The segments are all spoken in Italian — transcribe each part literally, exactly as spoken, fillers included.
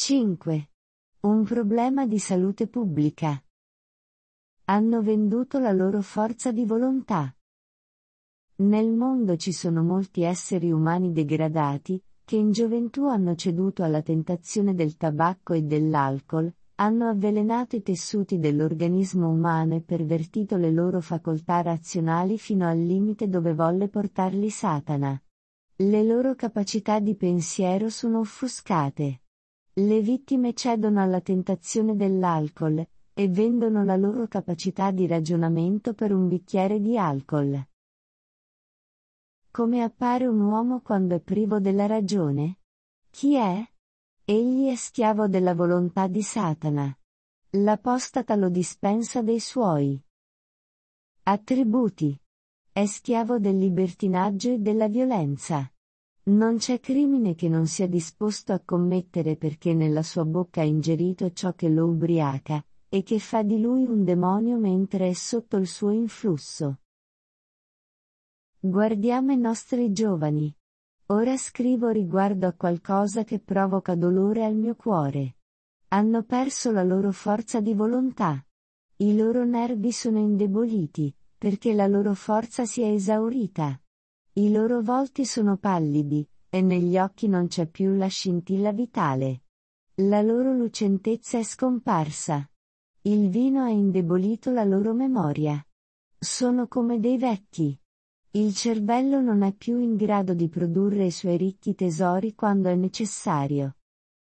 cinque. Un problema di salute pubblica. Hanno venduto la loro forza di volontà. Nel mondo ci sono molti esseri umani degradati, che in gioventù hanno ceduto alla tentazione del tabacco e dell'alcol, hanno avvelenato i tessuti dell'organismo umano e pervertito le loro facoltà razionali fino al limite dove volle portarli Satana. Le loro capacità di pensiero sono offuscate. Le vittime cedono alla tentazione dell'alcol, e vendono la loro capacità di ragionamento per un bicchiere di alcol. Come appare un uomo quando è privo della ragione? Chi è? Egli è schiavo della volontà di Satana. L'apostata lo dispensa dei suoi attributi. È schiavo del libertinaggio e della violenza. Non c'è crimine che non sia disposto a commettere perché nella sua bocca ha ingerito ciò che lo ubriaca, e che fa di lui un demonio mentre è sotto il suo influsso. Guardiamo i nostri giovani. Ora scrivo riguardo a qualcosa che provoca dolore al mio cuore. Hanno perso la loro forza di volontà. I loro nervi sono indeboliti, perché la loro forza si è esaurita. I loro volti sono pallidi, e negli occhi non c'è più la scintilla vitale. La loro lucentezza è scomparsa. Il vino ha indebolito la loro memoria. Sono come dei vecchi. Il cervello non è più in grado di produrre i suoi ricchi tesori quando è necessario.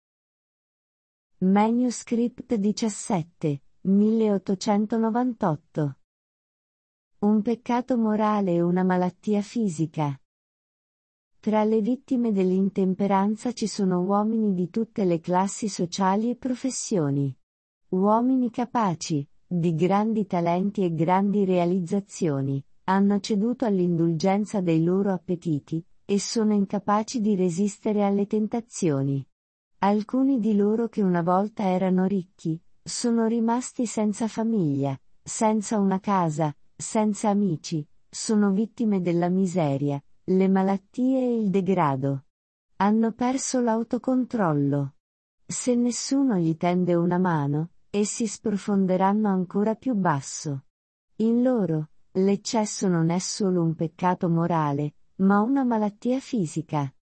Manuscript diciassette, milleottocentonovantotto. Un peccato morale e una malattia fisica. Tra le vittime dell'intemperanza ci sono uomini di tutte le classi sociali e professioni. Uomini capaci, di grandi talenti e grandi realizzazioni, hanno ceduto all'indulgenza dei loro appetiti, e sono incapaci di resistere alle tentazioni. Alcuni di loro che una volta erano ricchi, sono rimasti senza famiglia, senza una casa, senza amici, sono vittime della miseria, le malattie e il degrado. Hanno perso l'autocontrollo. Se nessuno gli tende una mano, essi sprofonderanno ancora più basso. In loro, l'eccesso non è solo un peccato morale, ma una malattia fisica.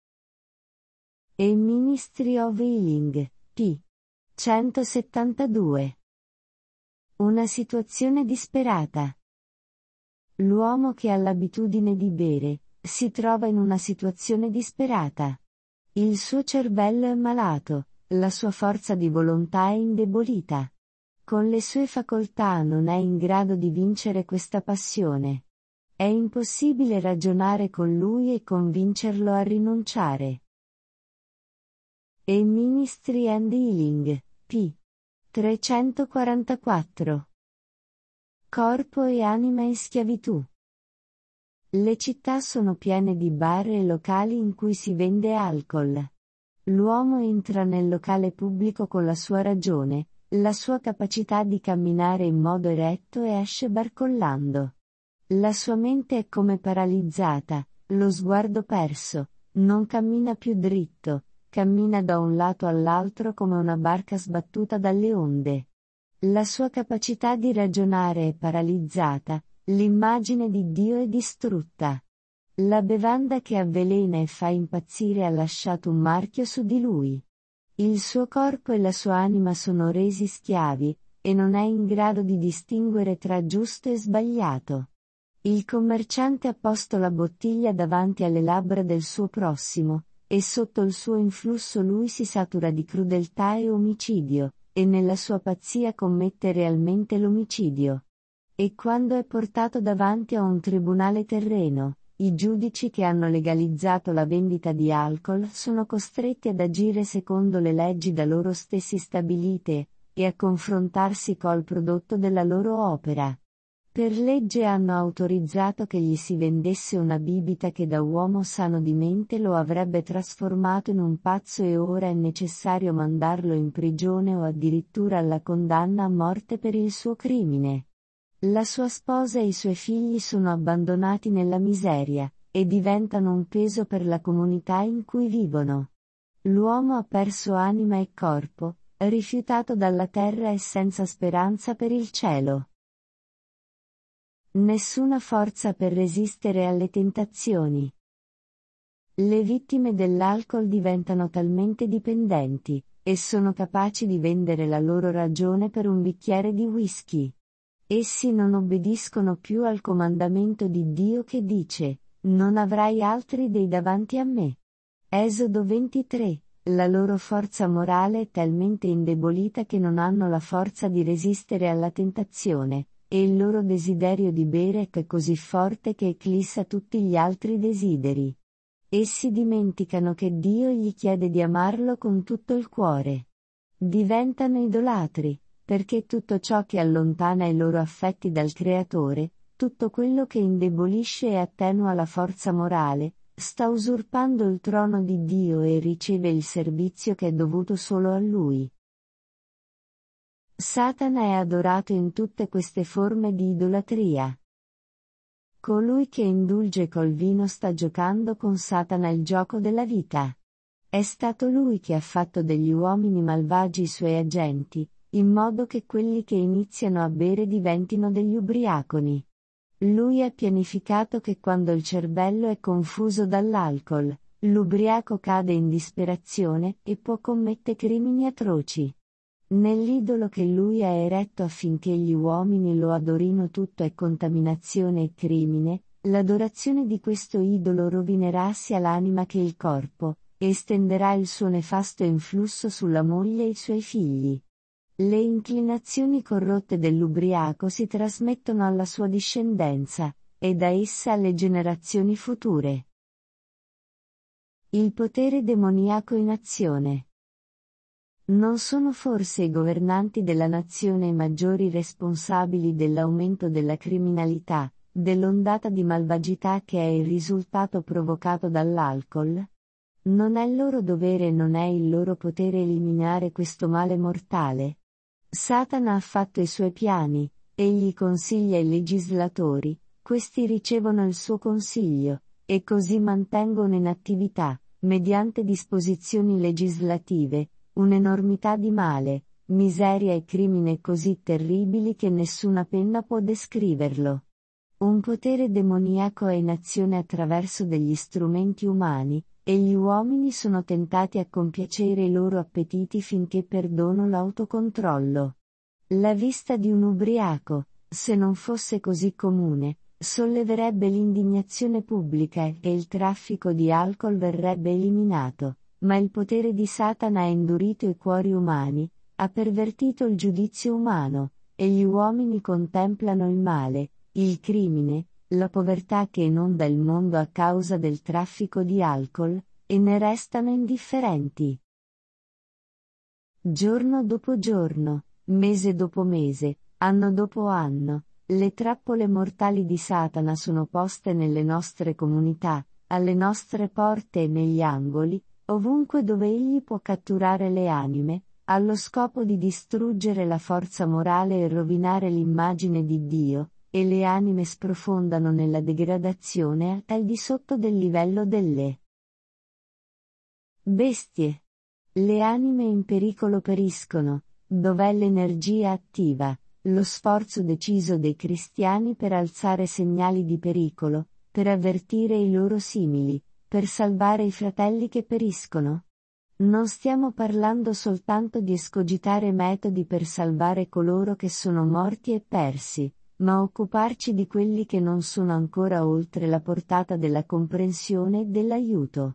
A Ministry of Healing, p. centosettantadue. Una situazione disperata. L'uomo che ha l'abitudine di bere, si trova in una situazione disperata. Il suo cervello è malato, la sua forza di volontà è indebolita. Con le sue facoltà non è in grado di vincere questa passione. È impossibile ragionare con lui e convincerlo a rinunciare. A Ministry and Healing, p. trecentoquarantaquattro. Corpo e anima in schiavitù. Le città sono piene di bar e locali in cui si vende alcol. L'uomo entra nel locale pubblico con la sua ragione, la sua capacità di camminare in modo eretto e esce barcollando. La sua mente è come paralizzata, lo sguardo perso, non cammina più dritto, cammina da un lato all'altro come una barca sbattuta dalle onde. La sua capacità di ragionare è paralizzata, l'immagine di Dio è distrutta. La bevanda che avvelena e fa impazzire ha lasciato un marchio su di lui. Il suo corpo e la sua anima sono resi schiavi, e non è in grado di distinguere tra giusto e sbagliato. Il commerciante ha posto la bottiglia davanti alle labbra del suo prossimo, e sotto il suo influsso lui si satura di crudeltà e omicidio, e nella sua pazzia commette realmente l'omicidio. E quando è portato davanti a un tribunale terreno, i giudici che hanno legalizzato la vendita di alcol sono costretti ad agire secondo le leggi da loro stessi stabilite, e a confrontarsi col prodotto della loro opera. Per legge hanno autorizzato che gli si vendesse una bibita che da uomo sano di mente lo avrebbe trasformato in un pazzo e ora è necessario mandarlo in prigione o addirittura alla condanna a morte per il suo crimine. La sua sposa e i suoi figli sono abbandonati nella miseria, e diventano un peso per la comunità in cui vivono. L'uomo ha perso anima e corpo, rifiutato dalla terra e senza speranza per il cielo. Nessuna forza per resistere alle tentazioni. Le vittime dell'alcol diventano talmente dipendenti, e sono capaci di vendere la loro ragione per un bicchiere di whisky. Essi non obbediscono più al comandamento di Dio che dice, non avrai altri dei davanti a me. Esodo ventitré. La loro forza morale è talmente indebolita che non hanno la forza di resistere alla tentazione, e il loro desiderio di bere è così forte che eclissa tutti gli altri desideri. Essi dimenticano che Dio gli chiede di amarlo con tutto il cuore. Diventano idolatri, perché tutto ciò che allontana i loro affetti dal Creatore, tutto quello che indebolisce e attenua la forza morale, sta usurpando il trono di Dio e riceve il servizio che è dovuto solo a Lui. Satana è adorato in tutte queste forme di idolatria. Colui che indulge col vino sta giocando con Satana il gioco della vita. È stato lui che ha fatto degli uomini malvagi i suoi agenti, in modo che quelli che iniziano a bere diventino degli ubriaconi. Lui ha pianificato che quando il cervello è confuso dall'alcol, l'ubriaco cade in disperazione e può commettere crimini atroci. Nell'idolo che lui ha eretto affinché gli uomini lo adorino tutto è contaminazione e crimine, l'adorazione di questo idolo rovinerà sia l'anima che il corpo, e estenderà il suo nefasto influsso sulla moglie e i suoi figli. Le inclinazioni corrotte dell'ubriaco si trasmettono alla sua discendenza, e da essa alle generazioni future. Il potere demoniaco in azione. Non sono forse i governanti della nazione i maggiori responsabili dell'aumento della criminalità, dell'ondata di malvagità che è il risultato provocato dall'alcol? Non è loro dovere e non è il loro potere eliminare questo male mortale? Satana ha fatto i suoi piani, egli consiglia i legislatori, questi ricevono il suo consiglio, e così mantengono in attività, mediante disposizioni legislative, un'enormità di male, miseria e crimine così terribili che nessuna penna può descriverlo. Un potere demoniaco è in azione attraverso degli strumenti umani, e gli uomini sono tentati a compiacere i loro appetiti finché perdono l'autocontrollo. La vista di un ubriaco, se non fosse così comune, solleverebbe l'indignazione pubblica e il traffico di alcol verrebbe eliminato, ma il potere di Satana ha indurito i cuori umani, ha pervertito il giudizio umano, e gli uomini contemplano il male, il crimine, la povertà che inonda il mondo a causa del traffico di alcol, e ne restano indifferenti. Giorno dopo giorno, mese dopo mese, anno dopo anno, le trappole mortali di Satana sono poste nelle nostre comunità, alle nostre porte e negli angoli, ovunque dove egli può catturare le anime, allo scopo di distruggere la forza morale e rovinare l'immagine di Dio, e le anime sprofondano nella degradazione al di sotto del livello delle bestie. Le anime in pericolo periscono. Dov'è l'energia attiva, lo sforzo deciso dei cristiani per alzare segnali di pericolo, per avvertire i loro simili, per salvare i fratelli che periscono? Non stiamo parlando soltanto di escogitare metodi per salvare coloro che sono morti e persi, ma occuparci di quelli che non sono ancora oltre la portata della comprensione e dell'aiuto.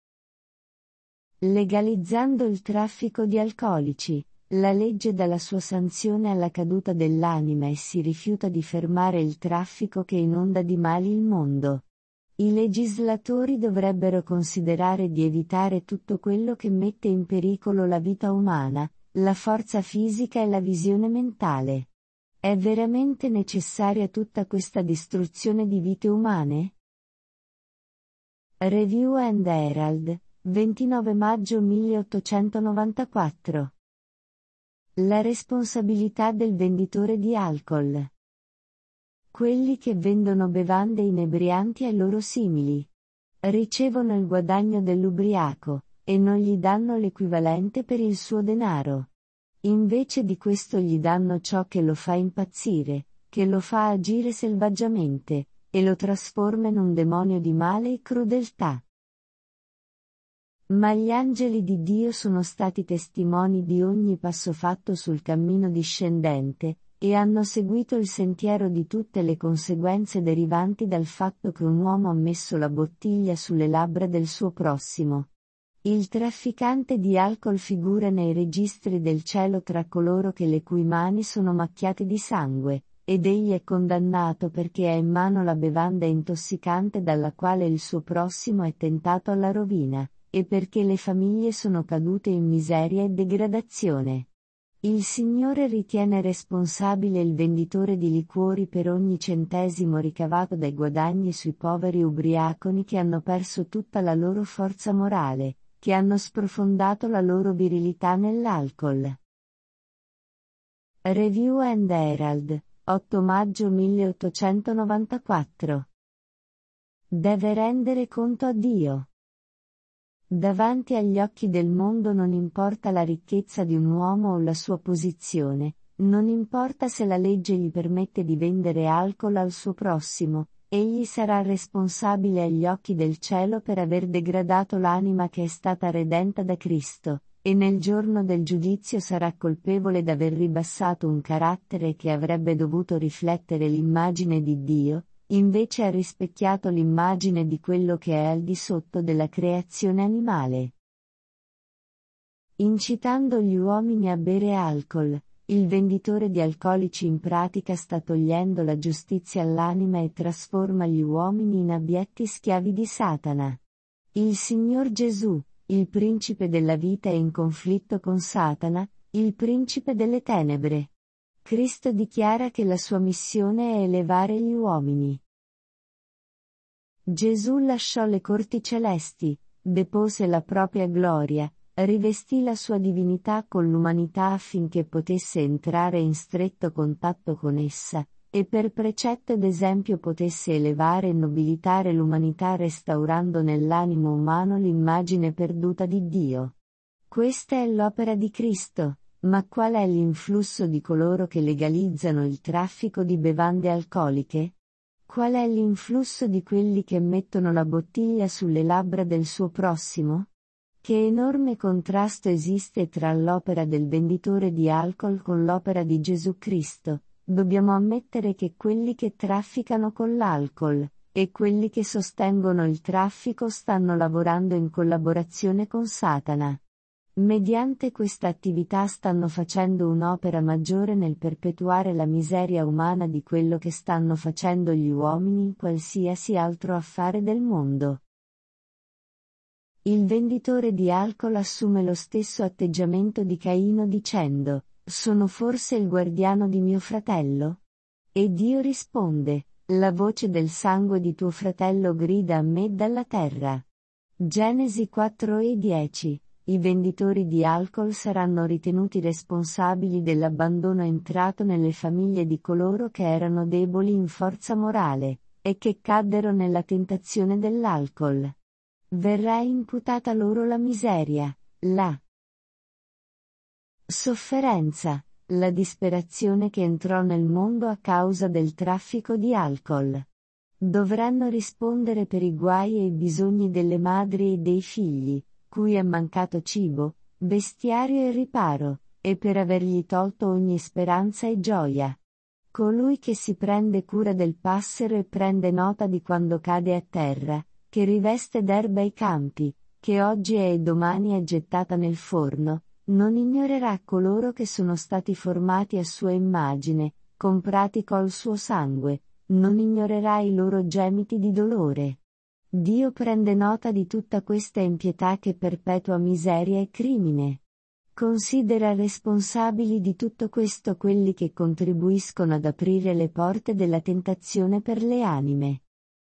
Legalizzando il traffico di alcolici, la legge dà la sua sanzione alla caduta dell'anima e si rifiuta di fermare il traffico che inonda di mali il mondo. I legislatori dovrebbero considerare di evitare tutto quello che mette in pericolo la vita umana, la forza fisica e la visione mentale. È veramente necessaria tutta questa distruzione di vite umane? Review and Herald, ventinove maggio milleottocentonovantaquattro. La responsabilità del venditore di alcol. Quelli che vendono bevande inebrianti ai loro simili ricevono il guadagno dell'ubriaco, e non gli danno l'equivalente per il suo denaro. Invece di questo gli danno ciò che lo fa impazzire, che lo fa agire selvaggiamente, e lo trasforma in un demonio di male e crudeltà. Ma gli angeli di Dio sono stati testimoni di ogni passo fatto sul cammino discendente, e hanno seguito il sentiero di tutte le conseguenze derivanti dal fatto che un uomo ha messo la bottiglia sulle labbra del suo prossimo. Il trafficante di alcol figura nei registri del cielo tra coloro che le cui mani sono macchiate di sangue, ed egli è condannato perché ha in mano la bevanda intossicante dalla quale il suo prossimo è tentato alla rovina, e perché le famiglie sono cadute in miseria e degradazione. Il Signore ritiene responsabile il venditore di liquori per ogni centesimo ricavato dai guadagni sui poveri ubriaconi che hanno perso tutta la loro forza morale, che hanno sprofondato la loro virilità nell'alcol. Review and Herald, otto maggio milleottocentonovantaquattro. Deve rendere conto a Dio. Davanti agli occhi del mondo non importa la ricchezza di un uomo o la sua posizione, non importa se la legge gli permette di vendere alcol al suo prossimo, egli sarà responsabile agli occhi del cielo per aver degradato l'anima che è stata redenta da Cristo, e nel giorno del giudizio sarà colpevole d'aver ribassato un carattere che avrebbe dovuto riflettere l'immagine di Dio, invece ha rispecchiato l'immagine di quello che è al di sotto della creazione animale. Incitando gli uomini a bere alcol, il venditore di alcolici in pratica sta togliendo la giustizia all'anima e trasforma gli uomini in abietti schiavi di Satana. Il Signor Gesù, il principe della vita, è in conflitto con Satana, il principe delle tenebre. Cristo dichiara che la sua missione è elevare gli uomini. Gesù lasciò le corti celesti, depose la propria gloria, rivestì la sua divinità con l'umanità affinché potesse entrare in stretto contatto con essa, e per precetto ed esempio potesse elevare e nobilitare l'umanità restaurando nell'animo umano l'immagine perduta di Dio. Questa è l'opera di Cristo. Ma qual è l'influsso di coloro che legalizzano il traffico di bevande alcoliche? Qual è l'influsso di quelli che mettono la bottiglia sulle labbra del suo prossimo? Che enorme contrasto esiste tra l'opera del venditore di alcol con l'opera di Gesù Cristo. Dobbiamo ammettere che quelli che trafficano con l'alcol, e quelli che sostengono il traffico stanno lavorando in collaborazione con Satana. Mediante questa attività stanno facendo un'opera maggiore nel perpetuare la miseria umana di quello che stanno facendo gli uomini in qualsiasi altro affare del mondo. Il venditore di alcol assume lo stesso atteggiamento di Caino dicendo: «Sono forse il guardiano di mio fratello?» E Dio risponde: «La voce del sangue di tuo fratello grida a me dalla terra». Genesi quattro e dieci. I venditori di alcol saranno ritenuti responsabili dell'abbandono entrato nelle famiglie di coloro che erano deboli in forza morale, e che caddero nella tentazione dell'alcol. Verrà imputata loro la miseria, la sofferenza, la disperazione che entrò nel mondo a causa del traffico di alcol. Dovranno rispondere per i guai e i bisogni delle madri e dei figli, cui è mancato cibo, vestiario e riparo, e per avergli tolto ogni speranza e gioia. Colui che si prende cura del passero e prende nota di quando cade a terra, che riveste d'erba i campi, che oggi è e domani è gettata nel forno, non ignorerà coloro che sono stati formati a sua immagine, comprati col suo sangue, non ignorerà i loro gemiti di dolore. Dio prende nota di tutta questa impietà che perpetua miseria e crimine. Considera responsabili di tutto questo quelli che contribuiscono ad aprire le porte della tentazione per le anime.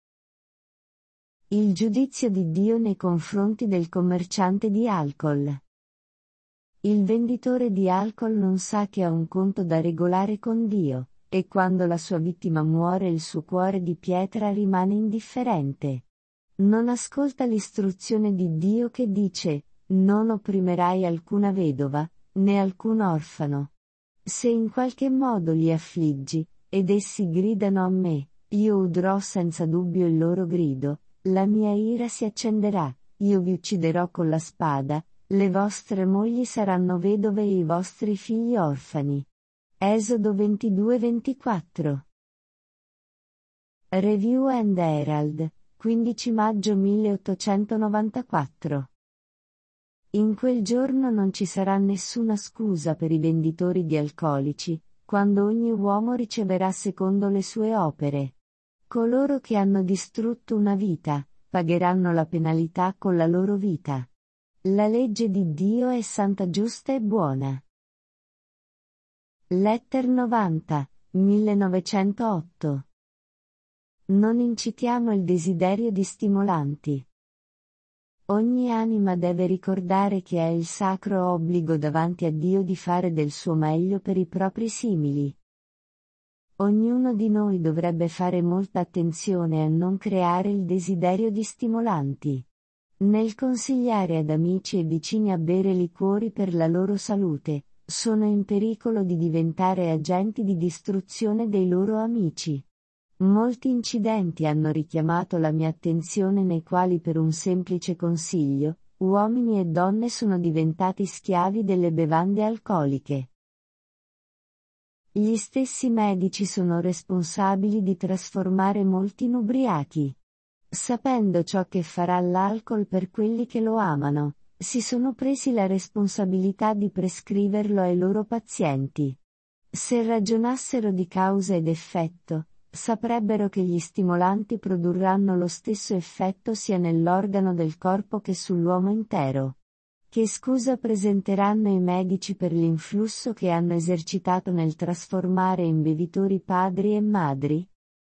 Il giudizio di Dio nei confronti del commerciante di alcol. Il venditore di alcol non sa che ha un conto da regolare con Dio, e quando la sua vittima muore il suo cuore di pietra rimane indifferente. Non ascolta l'istruzione di Dio che dice: non opprimerai alcuna vedova, né alcun orfano. Se in qualche modo li affliggi, ed essi gridano a me, io udrò senza dubbio il loro grido, la mia ira si accenderà, io vi ucciderò con la spada, le vostre mogli saranno vedove e i vostri figli orfani. Esodo ventidue ventiquattro. Review and Herald, quindici maggio milleottocentonovantaquattro. In quel giorno non ci sarà nessuna scusa per i venditori di alcolici, quando ogni uomo riceverà secondo le sue opere. Coloro che hanno distrutto una vita, pagheranno la penalità con la loro vita. La legge di Dio è santa, giusta e buona. Letter novanta, millenovecentootto. Non incitiamo il desiderio di stimolanti. Ogni anima deve ricordare che è il sacro obbligo davanti a Dio di fare del suo meglio per i propri simili. Ognuno di noi dovrebbe fare molta attenzione a non creare il desiderio di stimolanti. Nel consigliare ad amici e vicini a bere liquori per la loro salute, sono in pericolo di diventare agenti di distruzione dei loro amici. Molti incidenti hanno richiamato la mia attenzione nei quali per un semplice consiglio, uomini e donne sono diventati schiavi delle bevande alcoliche. Gli stessi medici sono responsabili di trasformare molti in ubriachi. Sapendo ciò che farà l'alcol per quelli che lo amano, si sono presi la responsabilità di prescriverlo ai loro pazienti. Se ragionassero di causa ed effetto, saprebbero che gli stimolanti produrranno lo stesso effetto sia nell'organo del corpo che sull'uomo intero. Che scusa presenteranno i medici per l'influsso che hanno esercitato nel trasformare in bevitori padri e madri?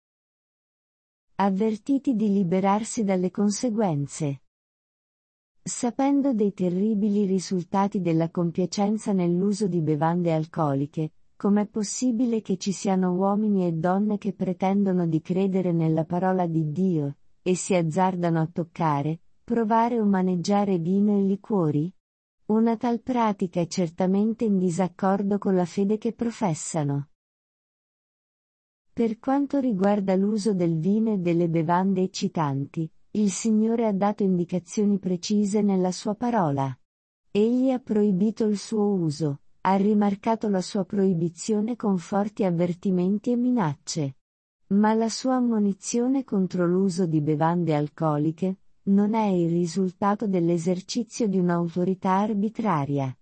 Avvertiti di liberarsi dalle conseguenze. Sapendo dei terribili risultati della compiacenza nell'uso di bevande alcoliche, com'è possibile che ci siano uomini e donne che pretendono di credere nella parola di Dio, e si azzardano a toccare, provare o maneggiare vino e liquori? Una tal pratica è certamente in disaccordo con la fede che professano. Per quanto riguarda l'uso del vino e delle bevande eccitanti, il Signore ha dato indicazioni precise nella sua parola. Egli ha proibito il suo uso, ha rimarcato la sua proibizione con forti avvertimenti e minacce. Ma la sua ammonizione contro l'uso di bevande alcoliche non è il risultato dell'esercizio di un'autorità arbitraria.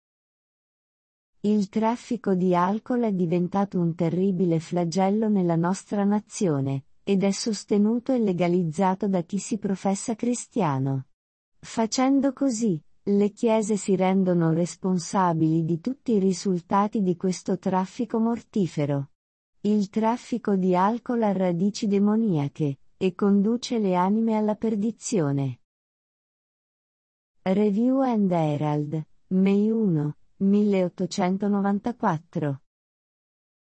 Il traffico di alcol è diventato un terribile flagello nella nostra nazione, ed è sostenuto e legalizzato da chi si professa cristiano. Facendo così, le chiese si rendono responsabili di tutti i risultati di questo traffico mortifero. Il traffico di alcol ha radici demoniache, e conduce le anime alla perdizione. Review and Herald, May primo, milleottocentonovantaquattro.